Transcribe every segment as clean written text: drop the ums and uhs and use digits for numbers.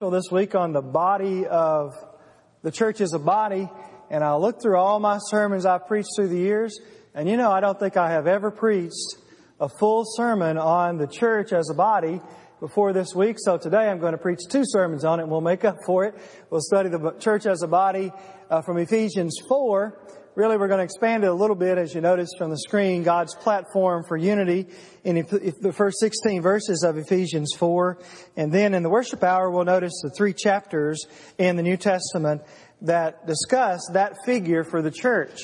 This week on the body of the church as a body, and I looked through all my sermons I've preached through the years, and I don't think I have ever preached a full sermon on the church as a body before this week. So today I'm going to preach 2 sermons on it, and we'll make up for it. We'll study the church as a body from Ephesians 4. Really, we're going to expand it a little bit, as you notice from the screen, God's platform for unity in the first 16 verses of Ephesians 4. And then in the worship hour, we'll notice the 3 chapters in the New Testament that discuss that figure for the church.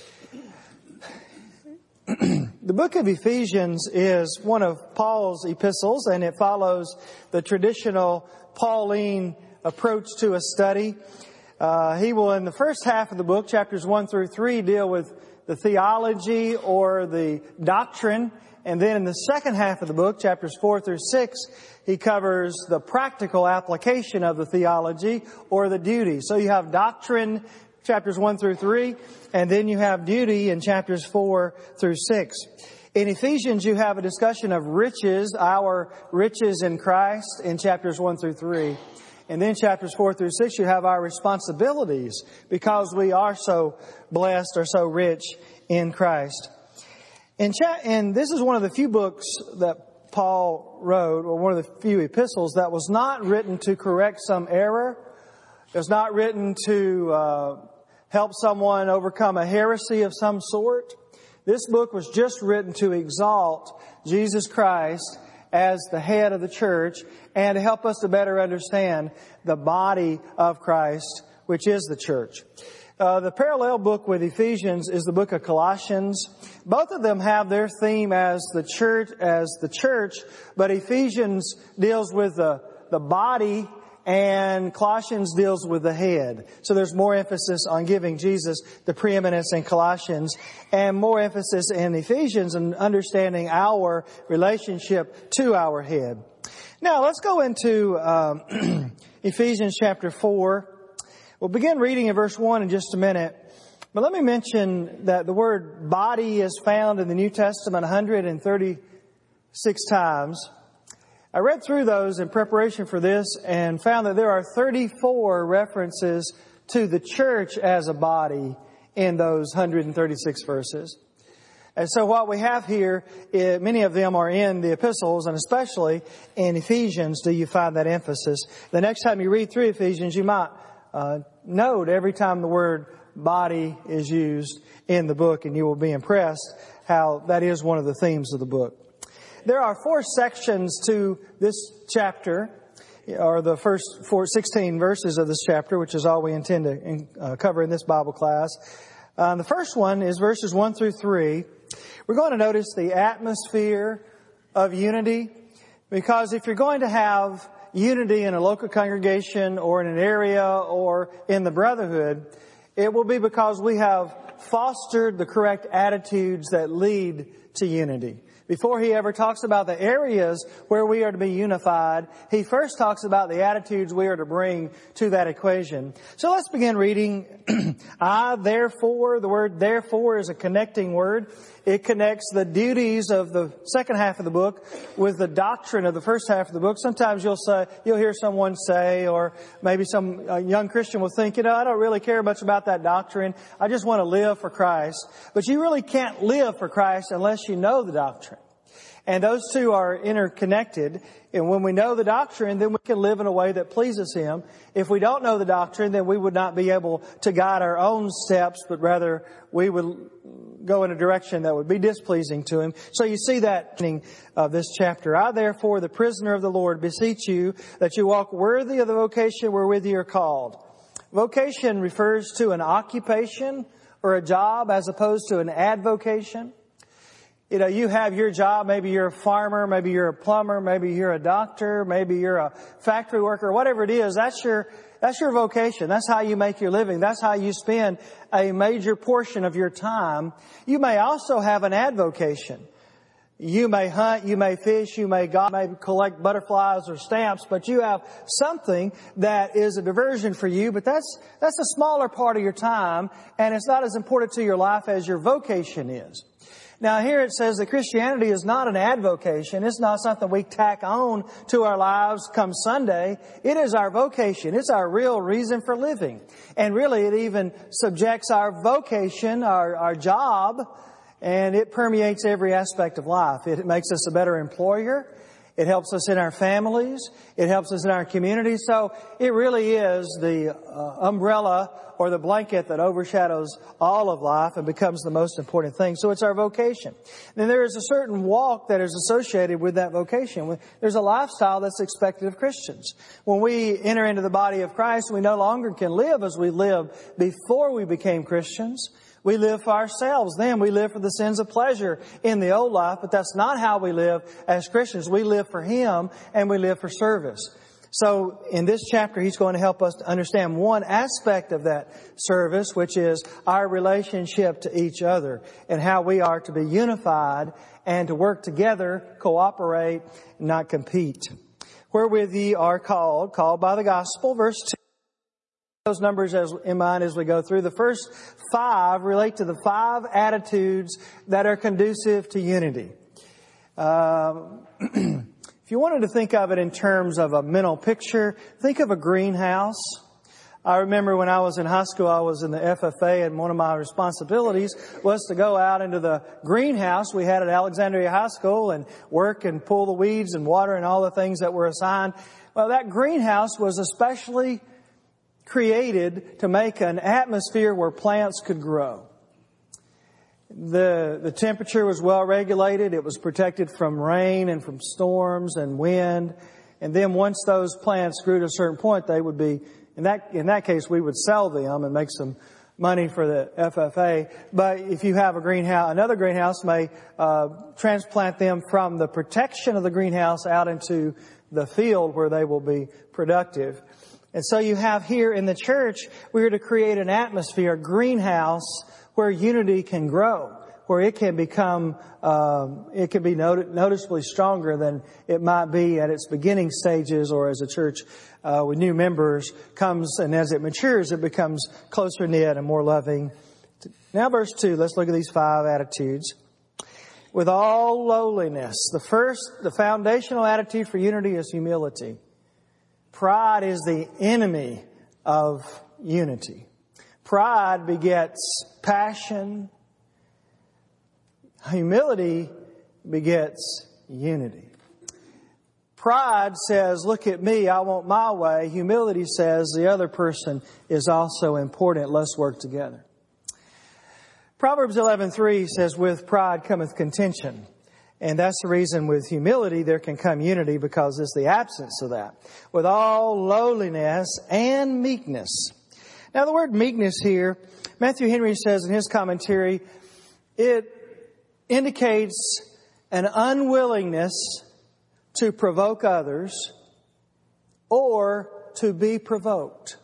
The book of Ephesians is one of Paul's epistles, and it follows the traditional Pauline approach to a study. He will, in the first half of the book, chapters 1 through 3, deal with the theology or the doctrine. And then in the second half of the book, chapters 4 through 6, he covers the practical application of the theology or the duty. So you have doctrine, chapters 1 through 3, and then you have duty in chapters 4 through 6. In Ephesians, you have a discussion of riches, our riches in Christ, in chapters 1 through 3. And then chapters 4 through 6, you have our responsibilities because we are so blessed or so rich in Christ. And this is one of the few books that Paul wrote, or one of the few epistles that was not written to correct some error. It was not written to help someone overcome a heresy of some sort. This book was just written to exalt Jesus Christ as the head of the church and to help us to better understand the body of Christ, which is the church. The parallel book with Ephesians is the book of Colossians. Both of them have their theme as the church, but Ephesians deals with the body and Colossians deals with the head. So there's more emphasis on giving Jesus the preeminence in Colossians and more emphasis in Ephesians and understanding our relationship to our head. Now let's go into Ephesians chapter 4. We'll begin reading in verse 1 in just a minute. But let me mention that the word body is found in the New Testament 136 times. I read through those in preparation for this and found that there are 34 references to the church as a body in those 136 verses. And so what we have here, many of them are in the epistles, and especially in Ephesians do you find that emphasis. The next time you read through Ephesians, you might note every time the word body is used in the book, and you will be impressed how that is one of the themes of the book. There are 4 sections to this chapter, or the first 16 verses of this chapter, which is all we intend to cover in this Bible class. The first one is verses 1 through 3. We're going to notice the atmosphere of unity, because if you're going to have unity in a local congregation or in an area or in the brotherhood, it will be because we have fostered the correct attitudes that lead to unity. Before he ever talks about the areas where we are to be unified, he first talks about the attitudes we are to bring to that equation. So let's begin reading. Therefore, the word therefore is a connecting word. It connects the duties of the second half of the book with the doctrine of the first half of the book. Sometimes you'll hear someone say, or maybe some young Christian will think, I don't really care much about that doctrine. I just want to live for Christ. But you really can't live for Christ unless you know the doctrine. And those two are interconnected. And when we know the doctrine, then we can live in a way that pleases Him. If we don't know the doctrine, then we would not be able to guide our own steps, but rather we would go in a direction that would be displeasing to Him. So you see that in this chapter. I, therefore, the prisoner of the Lord, beseech you that you walk worthy of the vocation wherewith you are called. Vocation refers to an occupation or a job as opposed to an advocation. You have your job. Maybe you're a farmer. Maybe you're a plumber. Maybe you're a doctor. Maybe you're a factory worker. Whatever it is, that's your vocation. That's how you make your living. That's how you spend a major portion of your time. You may also have an advocation. You may hunt, you may fish, you may collect butterflies or stamps, but you have something that is a diversion for you, but that's a smaller part of your time, and it's not as important to your life as your vocation is. Now here it says that Christianity is not an avocation. It's not something we tack on to our lives come Sunday. It is our vocation. It's our real reason for living. And really it even subjects our vocation, our job, and it permeates every aspect of life. It makes us a better employer. It helps us in our families. It helps us in our community. So it really is the umbrella or the blanket that overshadows all of life and becomes the most important thing. So it's our vocation. Then there is a certain walk that is associated with that vocation. There's a lifestyle that's expected of Christians. When we enter into the body of Christ, we no longer can live as we lived before we became Christians. We live for ourselves then. We live for the sins of pleasure in the old life, but that's not how we live as Christians. We live for Him and we live for service. So in this chapter, he's going to help us to understand one aspect of that service, which is our relationship to each other and how we are to be unified and to work together, cooperate, not compete. Wherewith ye are called by the gospel, verse 2. Those numbers in mind as we go through. The first 5 relate to the 5 attitudes that are conducive to unity. If you wanted to think of it in terms of a mental picture, think of a greenhouse. I remember when I was in high school, I was in the FFA, and one of my responsibilities was to go out into the greenhouse we had at Alexandria High School and work and pull the weeds and water and all the things that were assigned. Well, that greenhouse was especially created to make an atmosphere where plants could grow. The temperature was well regulated. It was protected from rain and from storms and wind. And then once those plants grew to a certain point, they would be, in that case, we would sell them and make some money for the FFA. But if you have a greenhouse, another greenhouse may transplant them from the protection of the greenhouse out into the field where they will be productive. And so you have here in the church, we are to create an atmosphere, a greenhouse, where unity can grow, where it can become, it can be noticeably stronger than it might be at its beginning stages, or as a church with new members comes, and as it matures, it becomes closer knit and more loving. Now verse 2, let's look at these 5 attitudes. With all lowliness. The foundational attitude for unity is humility. Pride is the enemy of unity. Pride begets passion. Humility begets unity. Pride says, look at me, I want my way. Humility says the other person is also important. Let's work together. Proverbs 11:3 says, with pride cometh contention. And that's the reason with humility there can come unity, because it's the absence of that. With all lowliness and meekness. Now the word meekness here, Matthew Henry says in his commentary, it indicates an unwillingness to provoke others or to be provoked.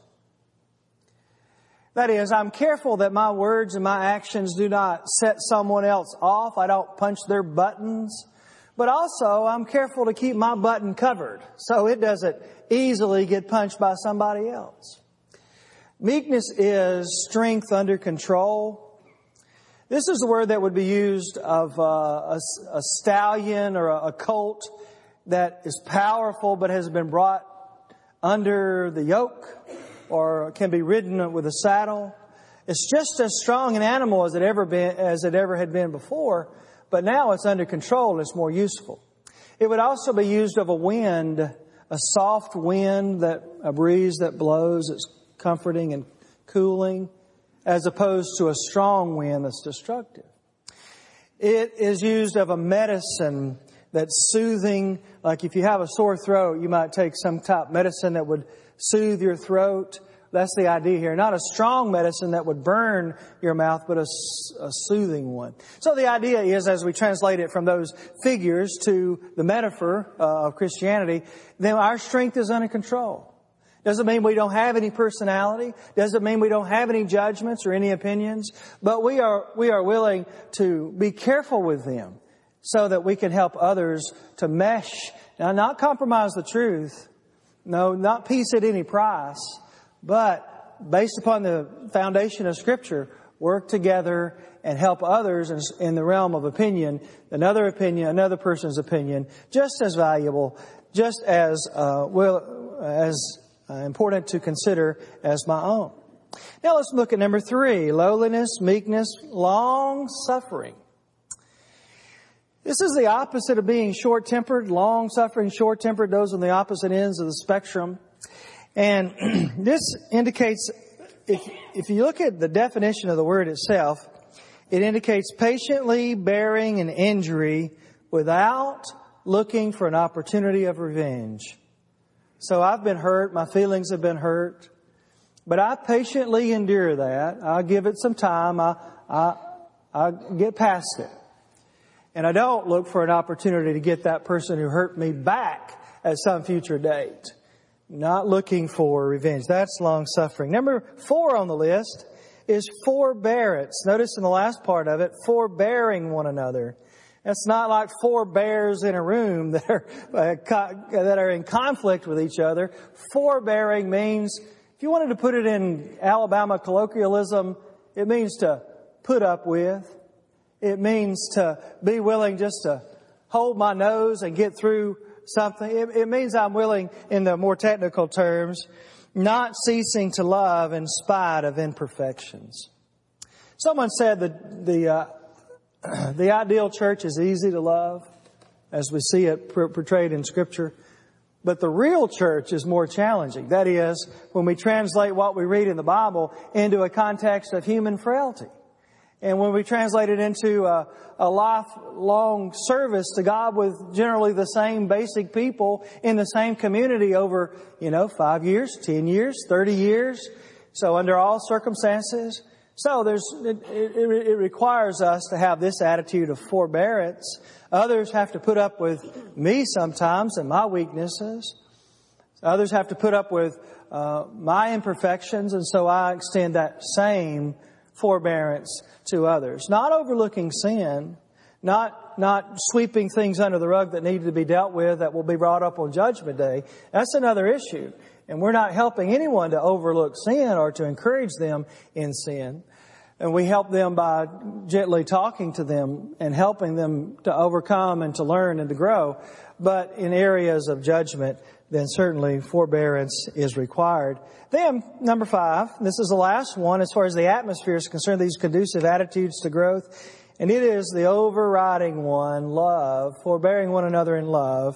That is, I'm careful that my words and my actions do not set someone else off. I don't punch their buttons. But also, I'm careful to keep my button covered so it doesn't easily get punched by somebody else. Meekness is strength under control. This is a word that would be used of a stallion or a colt that is powerful but has been brought under the yoke or can be ridden with a saddle. It's just as strong an animal as it ever had been before, but now it's under control and it's more useful. It would also be used of a wind, a soft wind, a breeze that blows. It's comforting and cooling, as opposed to a strong wind that's destructive. It is used of a medicine that's soothing. Like if you have a sore throat, you might take some type of medicine that would soothe your throat. That's the idea here. Not a strong medicine that would burn your mouth, but a soothing one. So the idea is, as we translate it from those figures to the metaphor of Christianity, then our strength is under control. Doesn't mean we don't have any personality. Doesn't mean we don't have any judgments or any opinions. But we are willing to be careful with them so that we can help others to mesh. Now, not compromise the truth. No, not peace at any price. But based upon the foundation of Scripture, work together and help others in the realm of opinion, another person's opinion, just as valuable, just as important to consider as my own. Now let's look at number 3, lowliness, meekness, long-suffering. This is the opposite of being short-tempered. Long-suffering, short-tempered, those on the opposite ends of the spectrum. And this indicates, if you look at the definition of the word itself, it indicates patiently bearing an injury without looking for an opportunity of revenge. So I've been hurt, my feelings have been hurt, but I patiently endure that. I give it some time, I get past it. And I don't look for an opportunity to get that person who hurt me back at some future date. Not looking for revenge. That's long-suffering. Number 4 on the list is forbearance. Notice in the last part of it, forbearing one another. It's not like 4 bears in a room that are in conflict with each other. Forbearing means, if you wanted to put it in Alabama colloquialism, it means to put up with. It means to be willing just to hold my nose and get through something. It means I'm willing, in the more technical terms, not ceasing to love in spite of imperfections. Someone said that the ideal church is easy to love, as we see it portrayed in Scripture. But the real church is more challenging. That is, when we translate what we read in the Bible into a context of human frailty. And when we translate it into a lifelong service to God with generally the same basic people in the same community over, 5 years, 10 years, 30 years. So under all circumstances. So it requires us to have this attitude of forbearance. Others have to put up with me sometimes and my weaknesses. Others have to put up with my imperfections, and so I extend that same forbearance to others. Not overlooking sin, not sweeping things under the rug that need to be dealt with that will be brought up on Judgment Day. That's another issue. And we're not helping anyone to overlook sin or to encourage them in sin. And we help them by gently talking to them and helping them to overcome and to learn and to grow. But in areas of judgment, then certainly forbearance is required. Then, number 5, this is the last one as far as the atmosphere is concerned, these conducive attitudes to growth. And it is the overriding one, love, forbearing one another in love.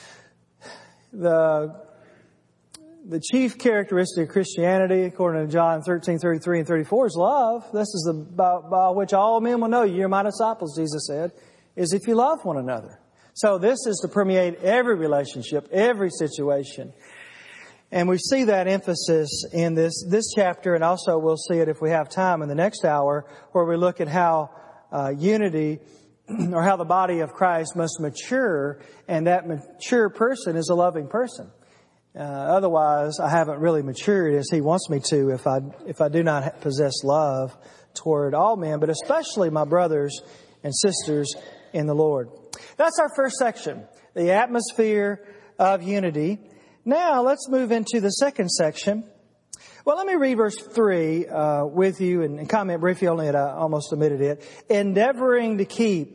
The chief characteristic of Christianity, according to John 13:33 and 34, is love. This is by which all men will know you're my disciples, Jesus said, is if you love one another. So this is to permeate every relationship, every situation. And we see that emphasis in this chapter, and also we'll see it if we have time in the next hour, where we look at how unity, or how the body of Christ must mature, and that mature person is a loving person. Otherwise, I haven't really matured as He wants me to if I do not possess love toward all men, but especially my brothers and sisters in the Lord. That's our first section, the atmosphere of unity. Now, let's move into the second section. Well, let me read verse 3 with you and comment briefly on it. I almost omitted it. Endeavoring to keep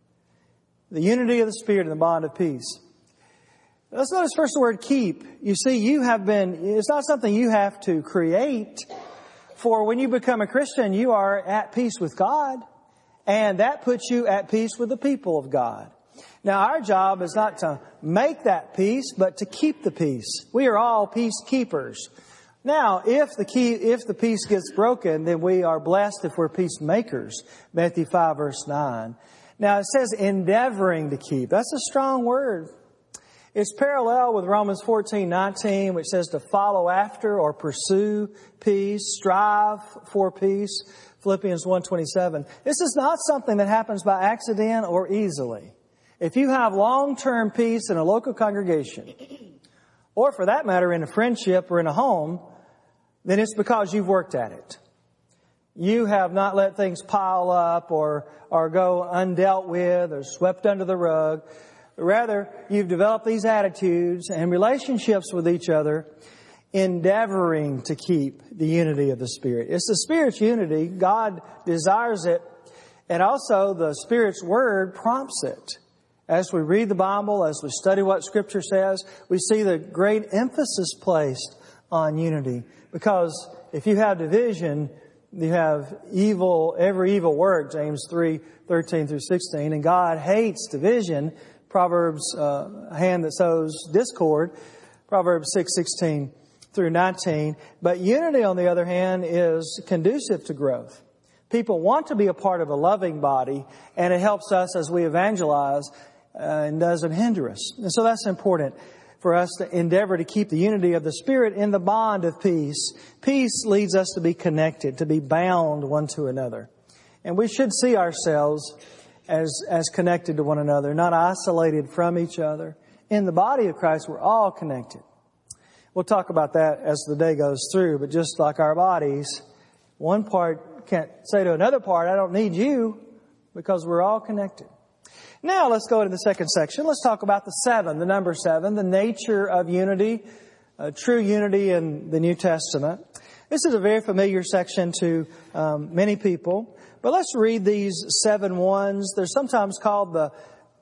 the unity of the Spirit and the bond of peace. Let's notice first the word keep. You see, it's not something you have to create. For when you become a Christian, you are at peace with God. And that puts you at peace with the people of God. Now, our job is not to make that peace, but to keep the peace. We are all peacekeepers. Now, if the peace gets broken, then we are blessed if we're peacemakers. Matthew 5, verse 9. Now, it says endeavoring to keep. That's a strong word. It's parallel with Romans 14:19, which says to follow after or pursue peace, strive for peace. Philippians 1:27. This is not something that happens by accident or easily. If you have long-term peace in a local congregation, or for that matter in a friendship or in a home, then it's because you've worked at it. You have not let things pile up or go undealt with or swept under the rug. Rather, you've developed these attitudes and relationships with each other endeavoring to keep the unity of the Spirit. It's the Spirit's unity. God desires it. And also the Spirit's Word prompts it. As we read the Bible, as we study what Scripture says, we see the great emphasis placed on unity. Because if you have division, you have every evil work, James 3:13 through 16. And God hates division. Proverbs, a hand that sows discord, Proverbs 6:16 through 19. But unity, on the other hand, is conducive to growth. People want to be a part of a loving body, and it helps us as we evangelize and doesn't hinder us. And so that's important for us to endeavor to keep the unity of the Spirit in the bond of peace. Peace leads us to be connected, to be bound one to another. And we should see ourselves as connected to one another, not isolated from each other. In the body of Christ, we're all connected. We'll talk about that as the day goes through, but just like our bodies, one part can't say to another part, I don't need you, because we're all connected. Now let's go to the second section. Let's talk about the number 7, the nature of unity, true unity in the New Testament. This is a very familiar section to many people, but let's read these 7 ones. They're sometimes called the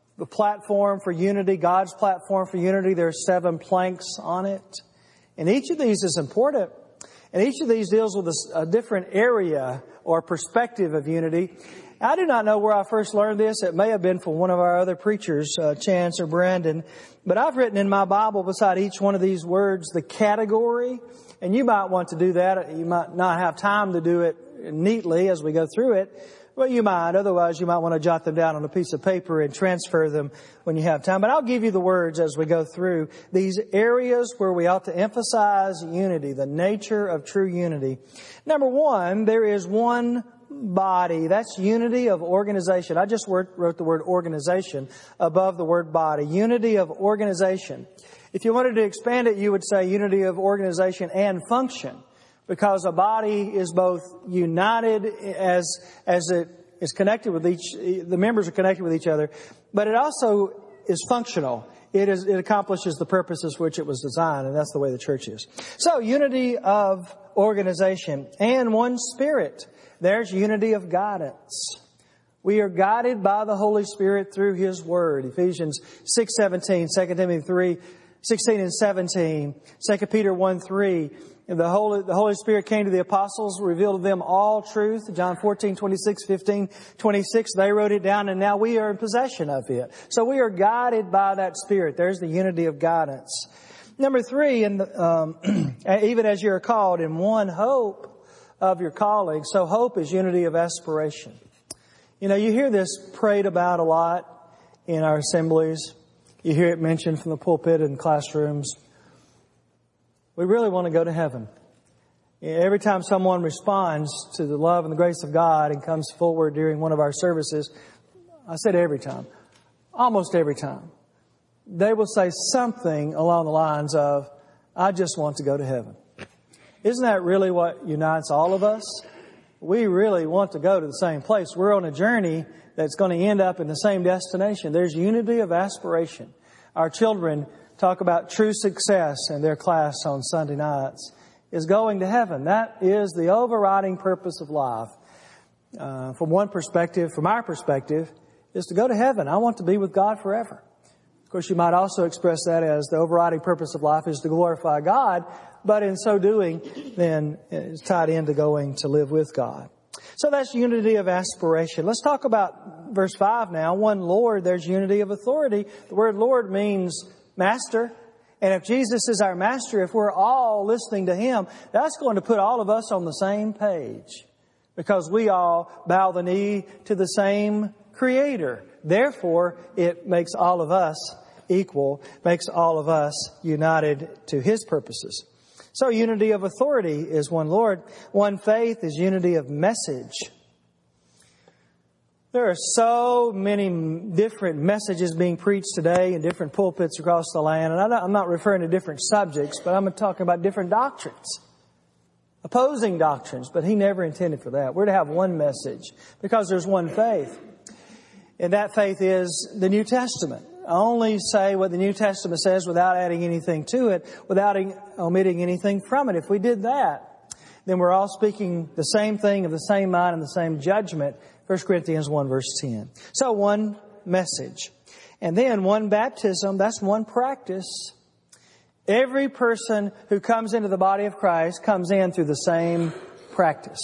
platform for unity, God's platform for unity. There are 7 planks on it. And each of these is important. And each of these deals with a different area or perspective of unity. I do not know where I first learned this. It may have been from one of our other preachers, Chance or Brandon. But I've written in my Bible beside each one of these words the category. And you might want to do that. You might not have time to do it neatly as we go through it. Well, you might. Otherwise, you might want to jot them down on a piece of paper and transfer them when you have time. But I'll give you the words as we go through these areas where we ought to emphasize unity, the nature of true unity. Number 1, there is one body. That's unity of organization. I just wrote the word organization above the word body. Unity of organization. If you wanted to expand it, you would say unity of organization and function. Because a body is both united as it is connected with the members are connected with each other, but it also is functional. It accomplishes the purposes for which it was designed, and that's the way the church is. So, unity of organization and one Spirit. There's unity of guidance. We are guided by the Holy Spirit through His Word. Ephesians 6:17, 2 Timothy 3:16 and 17, 2 Peter 1:3. The Holy Spirit came to the apostles, revealed to them all truth. John 14:26, 15:26. They wrote it down, and now we are in possession of it. So we are guided by that Spirit. There's the unity of guidance. Number 3, even as you are called in one hope of your calling. So hope is unity of aspiration. You know, you hear this prayed about a lot in our assemblies. You hear it mentioned from the pulpit in classrooms. We really want to go to heaven. Every time someone responds to the love and the grace of God and comes forward during one of our services, I said every time, almost every time, they will say something along the lines of, I just want to go to heaven. Isn't that really what unites all of us? We really want to go to the same place. We're on a journey that's going to end up in the same destination. There's unity of aspiration. Our children talk about true success in their class on Sunday nights is going to heaven. That is the overriding purpose of life. From one perspective, from our perspective, is to go to heaven. I want to be with God forever. Of course, you might also express that as the overriding purpose of life is to glorify God, but in so doing, then it's tied into going to live with God. So that's unity of aspiration. Let's talk about verse 5 now. One Lord, there's unity of authority. The word Lord means master. And if Jesus is our master, if we're all listening to Him, that's going to put all of us on the same page. Because we all bow the knee to the same Creator. Therefore, it makes all of us equal, makes all of us united to His purposes. So unity of authority is one Lord. One faith is unity of message. There are so many different messages being preached today in different pulpits across the land. And I'm not referring to different subjects, but I'm talking about different doctrines. Opposing doctrines, but He never intended for that. We're to have one message because there's one faith. And that faith is the New Testament. only say what the New Testament says without adding anything to it, without omitting anything from it. If we did that, then we're all speaking the same thing of the same mind and the same judgment. 1 Corinthians 1 verse 10. So one message. And then one baptism, that's one practice. Every person who comes into the body of Christ comes in through the same practice.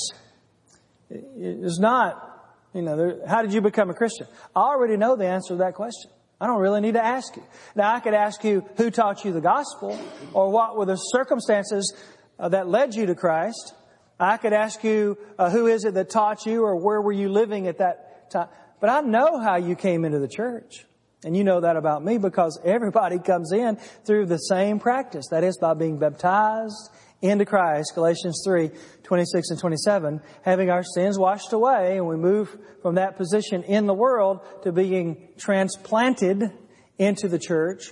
It's not, how did you become a Christian? I already know the answer to that question. I don't really need to ask you. Now, I could ask you who taught you the gospel, or what were the circumstances that led you to Christ. I could ask you who is it that taught you, or where were you living at that time. But I know how you came into the church. And you know that about me, because everybody comes in through the same practice. That is, by being baptized into Christ, Galatians 3, 26 and 27, having our sins washed away, and we move from that position in the world to being transplanted into the church.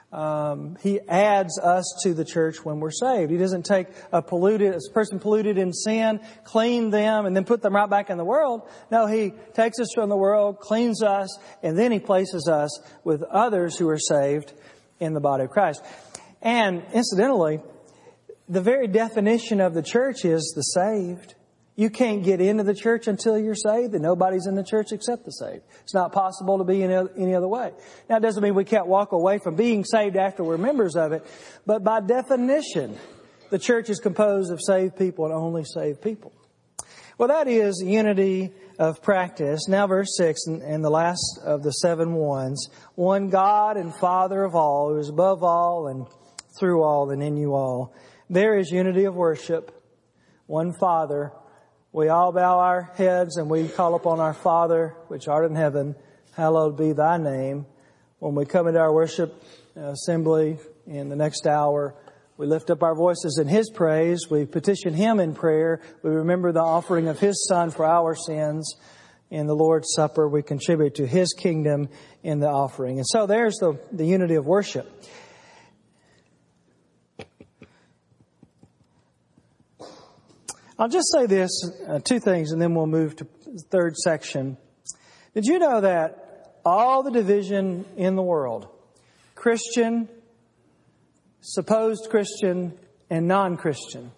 He adds us to the church when we're saved. He doesn't take a person polluted in sin, clean them, and then put them right back in the world. No, He takes us from the world, cleans us, and then He places us with others who are saved in the body of Christ. And incidentally, the very definition of the church is the saved. You can't get into the church until you're saved, and nobody's in the church except the saved. It's not possible to be any other way. Now, it doesn't mean we can't walk away from being saved after we're members of it, but by definition, the church is composed of saved people and only saved people. Well, that is unity of practice. Now, verse 6, and the last of the 7 ones. One God and Father of all, who is above all and through all and in you all. There is unity of worship. One Father. We all bow our heads and we call upon our Father, which art in heaven. Hallowed be thy name. When we come into our worship assembly in the next hour, we lift up our voices in His praise. We petition Him in prayer. We remember the offering of His Son for our sins. In the Lord's Supper, we contribute to His kingdom in the offering. And so there's the unity of worship. I'll just say this, 2 things, and then we'll move to the third section. Did you know that all the division in the world, Christian, supposed Christian, and non-Christian,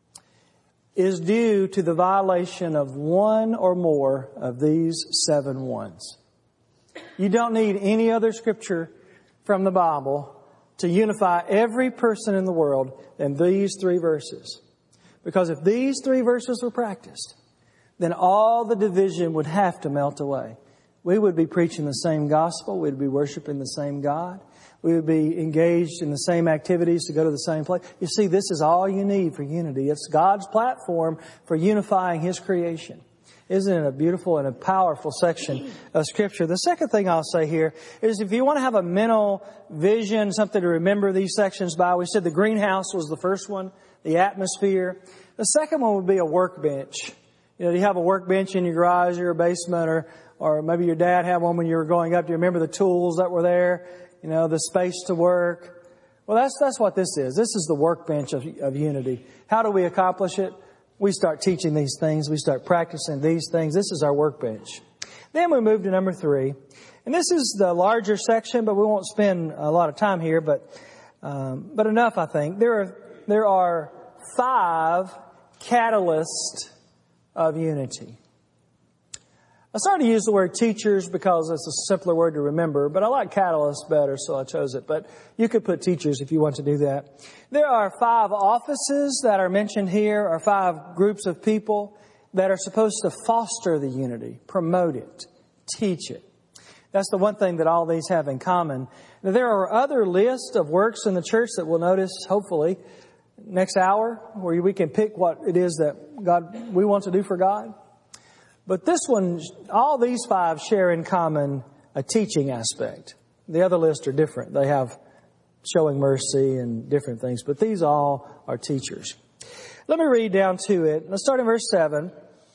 is due to the violation of one or more of these 7 ones? You don't need any other scripture from the Bible to unify every person in the world than these 3 verses. Because if these 3 verses were practiced, then all the division would have to melt away. We would be preaching the same gospel. We'd be worshiping the same God. We would be engaged in the same activities to go to the same place. You see, this is all you need for unity. It's God's platform for unifying His creation. Isn't it a beautiful and a powerful section of Scripture? The second thing I'll say here is, if you want to have a mental vision, something to remember these sections by, we said the greenhouse was the first one, the atmosphere. The second one would be a workbench. Do you have a workbench in your garage or your basement, or maybe your dad had one when you were growing up? Do you remember the tools that were there? The space to work. Well, that's what this is. This is the workbench of unity. How do we accomplish it? We start teaching these things. We start practicing these things. This is our workbench. Then we move to number 3. And this is the larger section, but we won't spend a lot of time here, but enough, I think. There are 5 catalysts of unity. I started to use the word teachers because it's a simpler word to remember, but I like catalysts better, so I chose it. But you could put teachers if you want to do that. There are 5 offices that are mentioned here, or 5 groups of people that are supposed to foster the unity, promote it, teach it. That's the one thing that all these have in common. Now, there are other lists of works in the church that we'll notice, hopefully, next hour, where we can pick what it is that we want to do for God. But this one, all these 5 share in common a teaching aspect. The other lists are different. They have showing mercy and different things, but these all are teachers. Let me read down to it. Let's start in verse 7.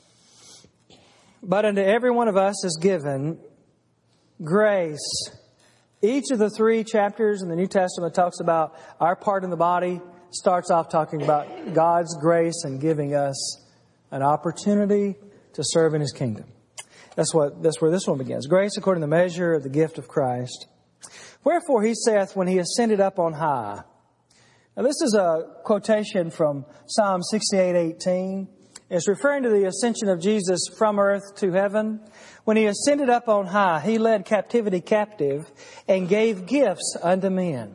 But unto every one of us is given grace. Each of the 3 chapters in the New Testament talks about our part in the body, starts off talking about God's grace and giving us an opportunity to serve in His kingdom. That's where this one begins. Grace according to the measure of the gift of Christ. Wherefore he saith, when he ascended up on high. Now this is a quotation from Psalm 68:18. It's referring to the ascension of Jesus from earth to heaven. When he ascended up on high, he led captivity captive and gave gifts unto men.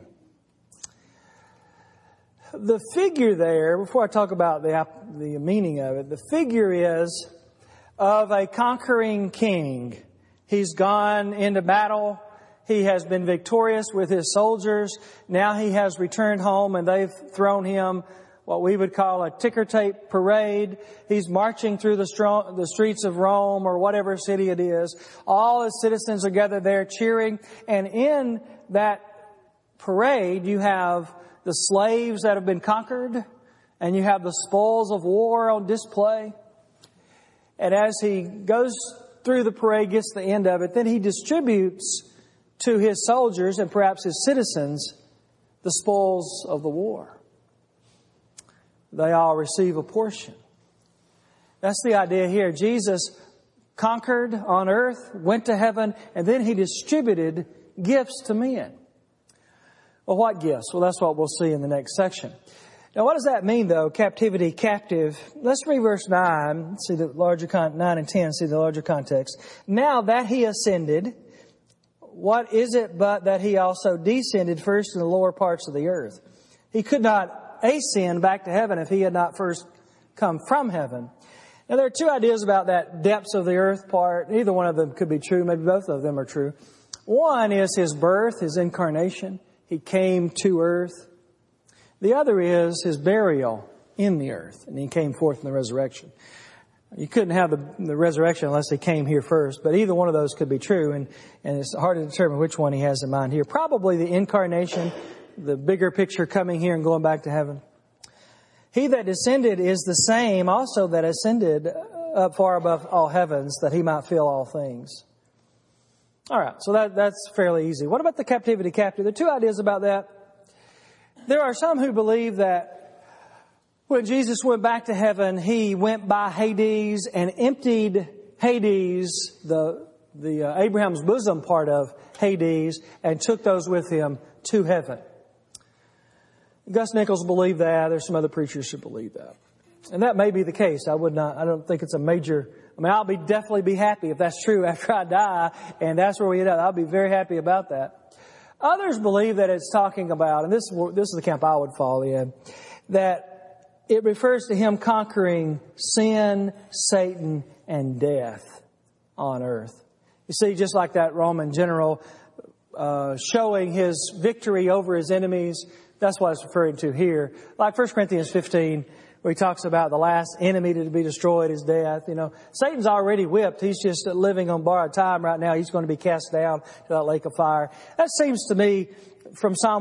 The figure there, before I talk about the meaning of it, the figure is of a conquering king. He's gone into battle. He has been victorious with his soldiers. Now he has returned home and they've thrown him what we would call a ticker tape parade. He's marching through the streets of Rome or whatever city it is. All his citizens are gathered there cheering. And in that parade, you have the slaves that have been conquered, and you have the spoils of war on display. And as he goes through the parade, gets to the end of it, then he distributes to his soldiers and perhaps his citizens the spoils of the war. They all receive a portion. That's the idea here. Jesus conquered on earth, went to heaven, and then he distributed gifts to men. Well, what gifts? Well, that's what we'll see in the next section. Now, what does that mean, though? Captivity, captive. Let's read verse 9. See the larger 9 and 10. See the larger context. Now that he ascended, what is it but that he also descended first in the lower parts of the earth? He could not ascend back to heaven if he had not first come from heaven. Now, there are two ideas about that depths of the earth part. Either one of them could be true. Maybe both of them are true. One is his birth, his incarnation. He came to earth. The other is his burial in the earth, and he came forth in the resurrection. You couldn't have the resurrection unless he came here first, but either one of those could be true, and it's hard to determine which one he has in mind here. Probably the incarnation, the bigger picture coming here and going back to heaven. He that descended is the same also that ascended up far above all heavens, that he might fill all things. All right, so that's fairly easy. What about the captivity captive? There are two ideas about that. There are some who believe that when Jesus went back to heaven, he went by Hades and emptied Hades, the Abraham's bosom part of Hades, and took those with him to heaven. Gus Nichols believed that. There's some other preachers who believe that. And that may be the case. I don't think it's a major, I'll definitely be happy if that's true after I die, and that's where we end up. I'll be very happy about that. Others believe that it's talking about, and this is the camp I would fall in, that it refers to him conquering sin, Satan, and death on earth. You see, just like that Roman general showing his victory over his enemies, that's what it's referring to here. Like 1 Corinthians 15, where he talks about the last enemy to be destroyed is death. You know, Satan's already whipped. He's just living on borrowed time right now. He's going to be cast down to that lake of fire. That seems to me from Psalm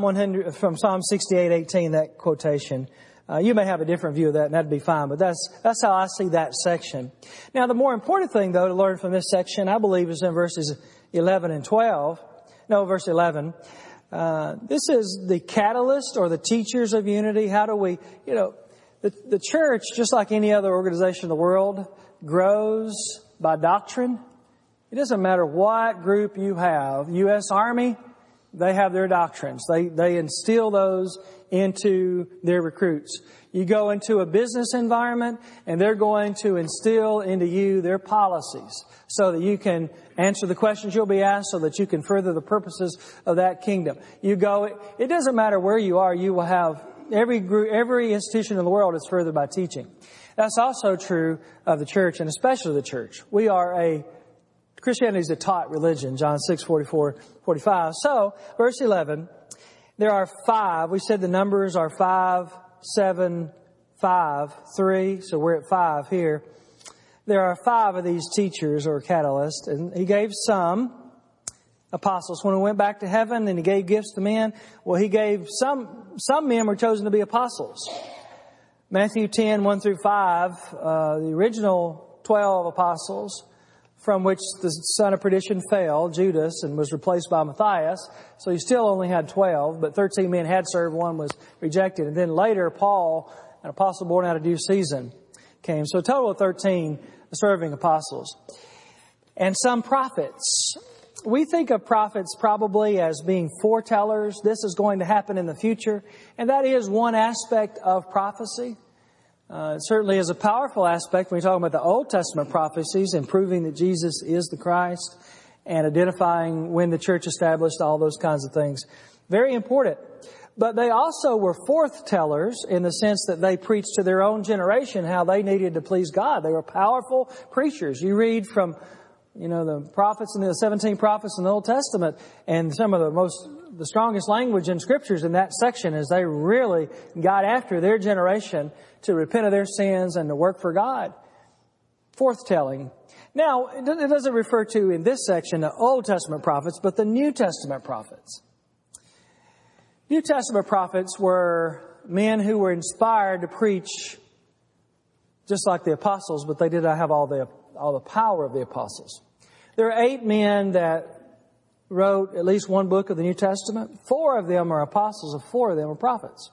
68:18, that quotation. You may have a different view of that, and that'd be fine, but that's how I see that section. Now, the more important thing, though, to learn from this section, I believe, is in verses 11 and 12. No, verse 11. This is the catalyst or the teachers of unity. How do we, the church, just like any other organization in the world, grows by doctrine. It doesn't matter what group you have. U.S. Army, they have their doctrines. They instill those into their recruits. You go into a business environment, and they're going to instill into you their policies so that you can answer the questions you'll be asked, so that you can further the purposes of that kingdom. It doesn't matter where you are, you will have every group, every institution in the world is furthered by teaching. That's also true of the church, and especially the church. Christianity is a taught religion, John 6:44-45. So, verse 11, there are 5. We said the numbers are 5, 7, 5, 3. So we're at 5 here. There are 5 of these teachers or catalysts, and he gave some apostles. When we went back to heaven and he gave gifts to men, well, he gave some men were chosen to be apostles. Matthew 10, 1 through 5, the original 12 apostles, from which the son of perdition fell, Judas, and was replaced by Matthias. So he still only had 12, but 13 men had served, one was rejected. And then later, Paul, an apostle born out of due season, came. So a total of 13 serving apostles. And some prophets. We think of prophets probably as being foretellers. This is going to happen in the future. And that is one aspect of prophecy. It certainly is a powerful aspect when we talk about the Old Testament prophecies and proving that Jesus is the Christ and identifying when the church established, all those kinds of things. Very important. But they also were forthtellers in the sense that they preached to their own generation how they needed to please God. They were powerful preachers. You read from, the prophets and the 17 prophets in the Old Testament, and some of the strongest language in scriptures in that section is they really got after their generation to repent of their sins and to work for God. Forthtelling. Now, it doesn't refer to in this section the Old Testament prophets, but the New Testament prophets. New Testament prophets were men who were inspired to preach just like the apostles, but they did not have all the power of the apostles. There are 8 men that wrote at least one book of the New Testament. 4 of them are apostles, and 4 of them are prophets.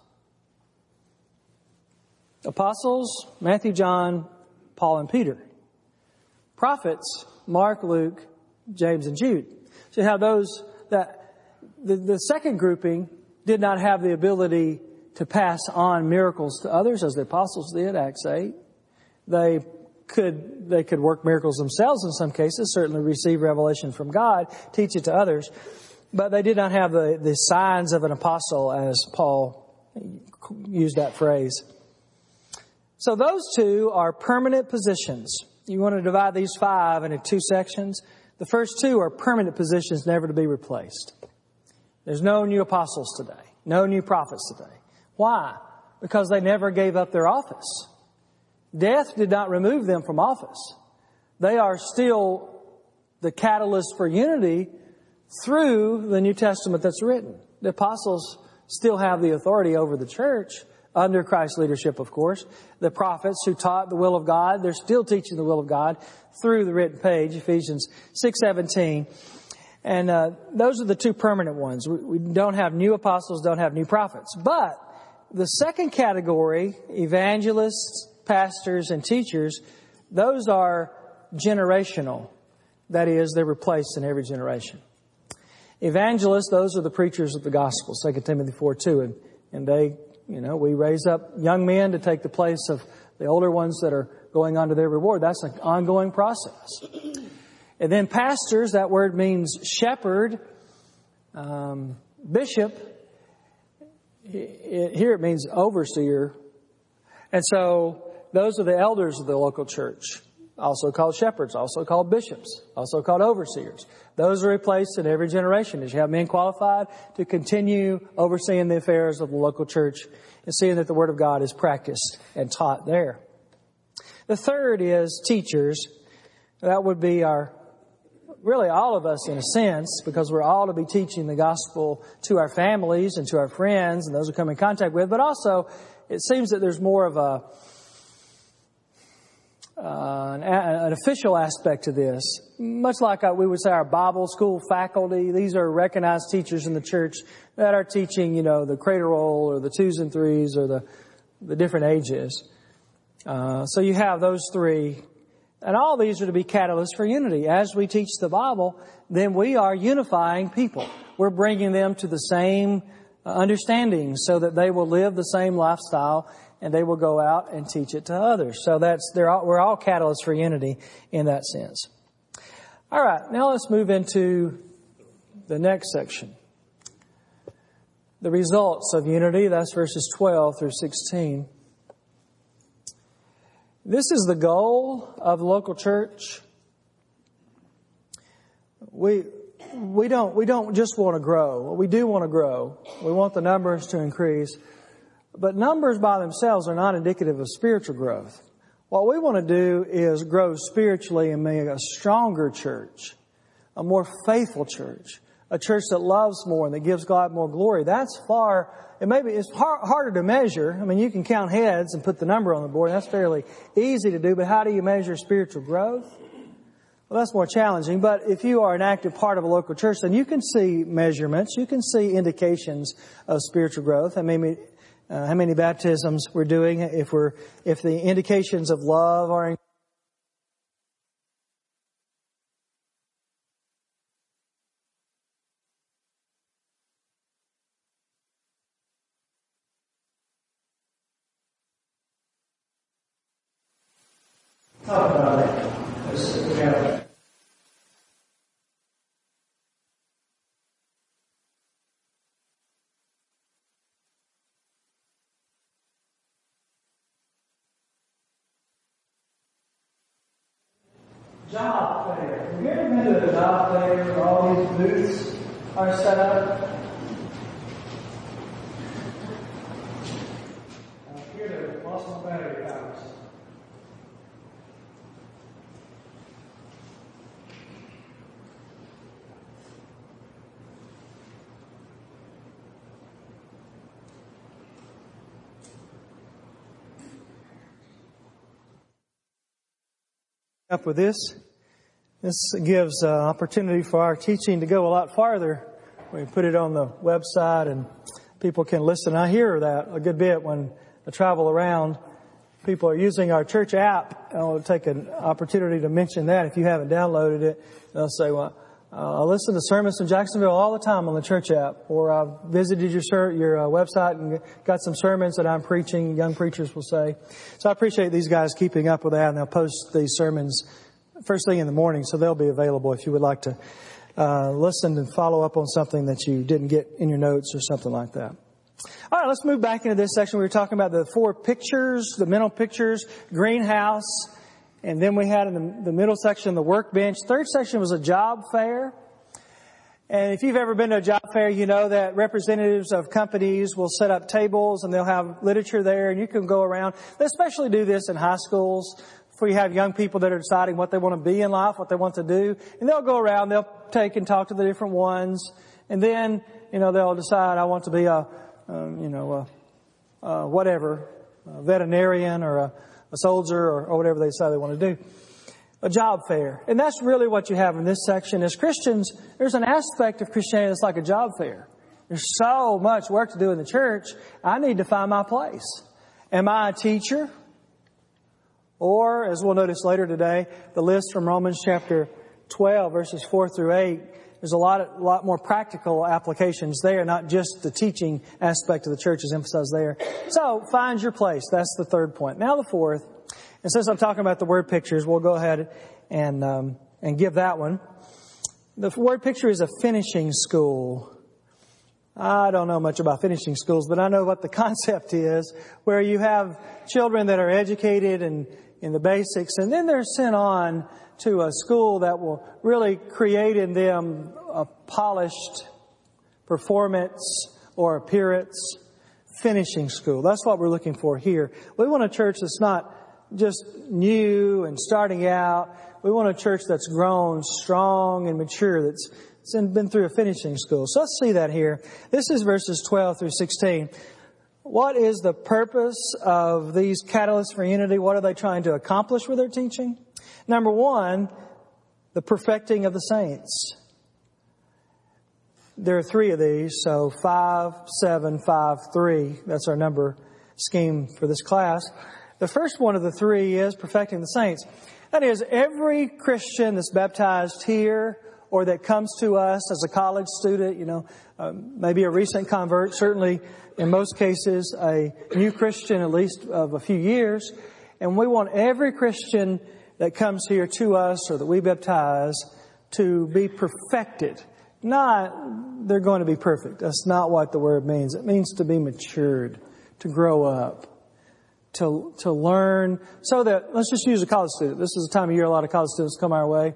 Apostles, Matthew, John, Paul, and Peter. Prophets, Mark, Luke, James, and Jude. So you have those that the second grouping did not have the ability to pass on miracles to others as the apostles did, Acts 8. They could work miracles themselves in some cases, certainly receive revelation from God, teach it to others, but they did not have the signs of an apostle, as Paul used that phrase. So those 2 are permanent positions. You want to divide these 5 into 2 sections. The first 2 are permanent positions, never to be replaced. There's no new apostles today, no new prophets today. Why? Because they never gave up their office. Death did not remove them from office. They are still the catalyst for unity through the New Testament that's written. The apostles still have the authority over the church, under Christ's leadership, of course. The prophets who taught the will of God, they're still teaching the will of God through the written page, Ephesians 6:17. And those are the 2 permanent ones. We don't have new apostles, don't have new prophets. But the second category, evangelists, pastors, and teachers, those are generational. That is, they're replaced in every generation. Evangelists, those are the preachers of the gospel, 2 Timothy 4:2. And they, we raise up young men to take the place of the older ones that are going on to their reward. That's an ongoing process. And then pastors, that word means shepherd, bishop. Here it means overseer. And so those are the elders of the local church, also called shepherds, also called bishops, also called overseers. Those are replaced in every generation as you have men qualified to continue overseeing the affairs of the local church and seeing that the Word of God is practiced and taught there. The third is teachers. That would be really all of us in a sense, because we're all to be teaching the gospel to our families and to our friends and those we come in contact with. But also, it seems that there's more of an official aspect to this. Much like we would say our Bible school faculty, these are recognized teachers in the church that are teaching, the cradle roll or the 2s and 3s or the different ages. So you have those 3. And all these are to be catalysts for unity. As we teach the Bible, then we are unifying people. We're bringing them to the same understanding so that they will live the same lifestyle and they will go out and teach it to others. So we're all catalysts for unity in that sense. All right, now let's move into the next section. The results of unity, that's verses 12 through 16. This is the goal of the local church. We don't just want to grow. We do want to grow. We want the numbers to increase. But numbers by themselves are not indicative of spiritual growth. What we want to do is grow spiritually and make a stronger church, a more faithful church, a church that loves more and that gives God more glory. That's it's harder to measure. I mean, you can count heads and put the number on the board. That's fairly easy to do. But how do you measure spiritual growth? Well, that's more challenging. But if you are an active part of a local church, then you can see measurements. You can see indications of spiritual growth. I mean, how many baptisms we're doing, if the indications of love are Job fair. Have you ever been to a job fair where all these booths are set up? Here to lost my battery powers. Up with this. This gives opportunity for our teaching to go a lot farther. We put it on the website and people can listen. I hear that a good bit when I travel around. People are using our church app. I'll take an opportunity to mention that. If you haven't downloaded it, they'll say, well, I listen to sermons in Jacksonville all the time on the church app, or I've visited your website and got some sermons that I'm preaching, young preachers will say. So I appreciate these guys keeping up with that, and they'll post these sermons first thing in the morning, so they'll be available if you would like to listen and follow up on something that you didn't get in your notes or something like that. All right, let's move back into this section. We were talking about the 4 pictures, the mental pictures, greenhouse, and then we had in the middle section the workbench. Third section was a job fair. And if you've ever been to a job fair, you know that representatives of companies will set up tables and they'll have literature there and you can go around. They especially do this in high schools where you have young people that are deciding what they want to be in life, what they want to do. And they'll go around, they'll take and talk to the different ones. And then, they'll decide, I want to be a veterinarian or a soldier or whatever they decide they want to do. A job fair. And that's really what you have in this section. As Christians, there's an aspect of Christianity that's like a job fair. There's so much work to do in the church. I need to find my place. Am I a teacher? Or, as we'll notice later today, the list from Romans chapter 12, verses 4 through 8, there's a lot more practical applications there, not just the teaching aspect of the church is emphasized there. So, find your place. That's the third point. Now the fourth. And since I'm talking about the word pictures, we'll go ahead and give that one. The word picture is a finishing school. I don't know much about finishing schools, but I know what the concept is, where you have children that are educated in the basics, and then they're sent on to a school that will really create in them a polished performance or appearance. Finishing school. That's what we're looking for here. We want a church that's not just new and starting out. We want a church that's grown strong and mature, that's been through a finishing school. So let's see that here. This is verses 12 through 16. What is the purpose of these catalysts for unity? What are they trying to accomplish with their teaching? Number one, the perfecting of the saints. There are 3 of these, so 5, 7, 5, 3. That's our number scheme for this class. The first one of the 3 is perfecting the saints. That is, every Christian that's baptized here or that comes to us as a college student, maybe a recent convert, certainly in most cases a new Christian at least of a few years. And we want every Christian that comes here to us or that we baptize to be perfected. Not they're going to be perfect. That's not what the word means. It means to be matured, to grow up, to learn, so that, let's just use a college student. This is the time of year a lot of college students come our way.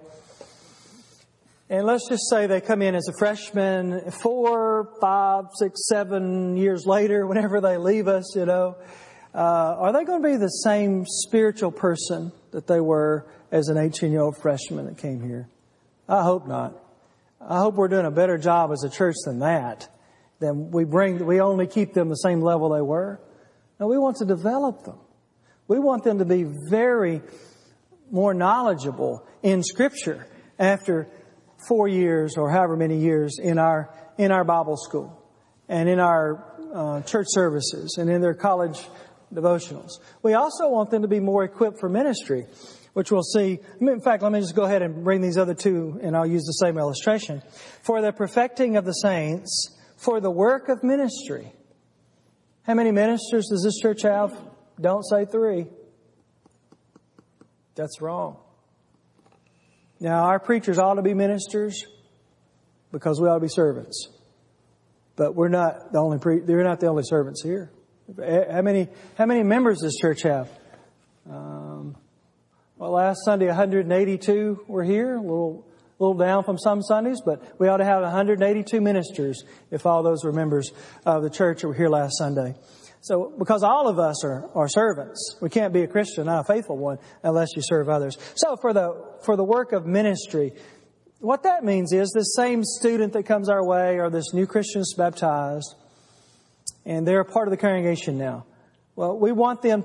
And let's just say they come in as a freshman 4, 5, 6, 7 years later, whenever they leave us, are they going to be the same spiritual person that they were as an 18-year-old freshman that came here? I hope not. I hope we're doing a better job as a church than that. Then we only keep them the same level they were. No, we want to develop them. We want them to be very more knowledgeable in Scripture after 4 years or however many years in our Bible school and in our church services and in their college devotionals. We also want them to be more equipped for ministry, which we'll see. In fact, let me just go ahead and bring these other 2, and I'll use the same illustration. For the perfecting of the saints, for the work of ministry. How many ministers does this church have? Don't say 3. That's wrong. Now, our preachers ought to be ministers because we ought to be servants. But we're not the only they're not the only servants here. How many members does this church have? Well, last Sunday, 182 were here, a little down from some Sundays, but we ought to have 182 ministers if all those were members of the church that were here last Sunday. So, because all of us are servants. We can't be a Christian, not a faithful one, unless you serve others. So, for the work of ministry, what that means is this same student that comes our way, or this new Christian is baptized, and they're a part of the congregation now. Well, we want them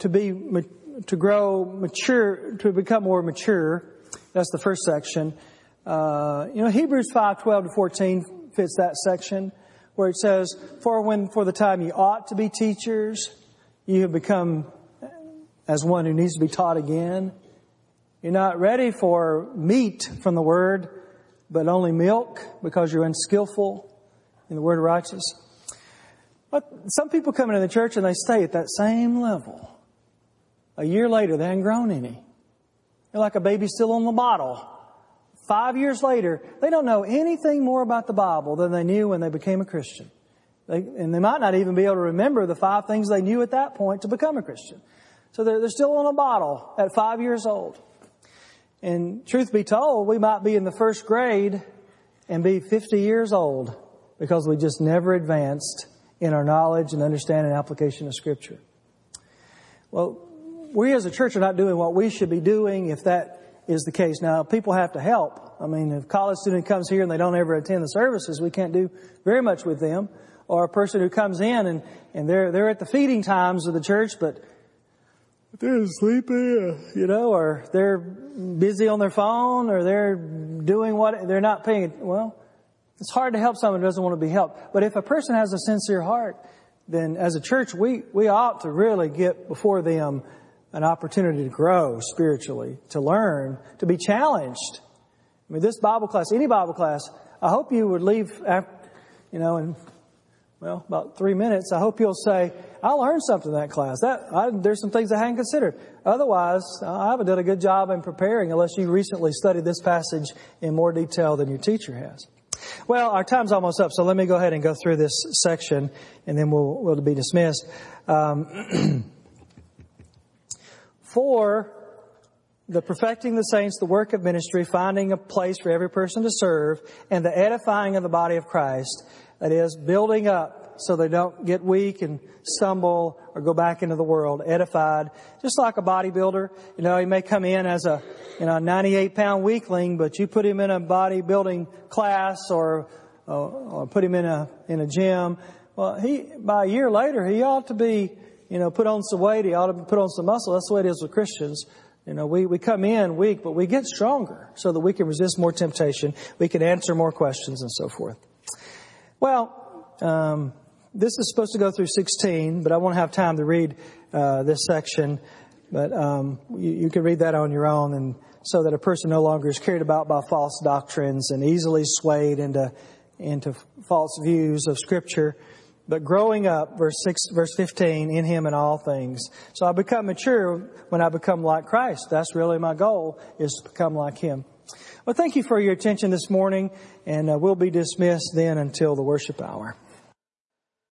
to grow mature, to become more mature. That's the first section. Hebrews 5:12-14 fits that section, where it says, for the time you ought to be teachers, you have become as one who needs to be taught again. You're not ready for meat from the Word, but only milk because you're unskillful in the Word of righteousness. But some people come into the church and they stay at that same level. A year later, they haven't grown any. They're like a baby still on the bottle. 5 years later, they don't know anything more about the Bible than they knew when they became a Christian. And they might not even be able to remember the 5 things they knew at that point to become a Christian. So they're still on a bottle at 5 years old. And truth be told, we might be in the first grade and be 50 years old because we just never advanced in our knowledge and understanding and application of Scripture. Well, we as a church are not doing what we should be doing if that is the case. Now, people have to help. I mean, if a college student comes here and they don't ever attend the services, we can't do very much with them. Or a person who comes in and they're at the feeding times of the church, but they're sleepy, or they're busy on their phone, or they're doing what they're not paying. Well, it's hard to help someone who doesn't want to be helped. But if a person has a sincere heart, then as a church, we ought to really get before them an opportunity to grow spiritually, to learn, to be challenged. I mean, this Bible class, any Bible class, I hope you would leave after, in about 3 minutes. I hope you'll say, I learned something in that class. There's some things I hadn't considered. Otherwise, I haven't done a good job in preparing unless you recently studied this passage in more detail than your teacher has. Well, our time's almost up, so let me go ahead and go through this section, and then we'll be dismissed. For the perfecting the saints, the work of ministry, finding a place for every person to serve, and the edifying of the body of Christ, that is, building up so they don't get weak and stumble or go back into the world, edified, just like a bodybuilder. He may come in as a 98-pound weakling, but you put him in a bodybuilding class or put him in a gym. Well, by a year later, he ought to be, put on some weight. He ought to put on some muscle. That's the way it is with Christians. We come in weak, but we get stronger so that we can resist more temptation. We can answer more questions and so forth. Well, this is supposed to go through 16, but I won't have time to read this section. But you can read that on your own, and so that a person no longer is carried about by false doctrines and easily swayed into false views of Scripture. But growing up, verse 15, in Him in all things. So I become mature when I become like Christ. That's really my goal, is to become like Him. Well, thank you for your attention this morning, and we'll be dismissed then until the worship hour.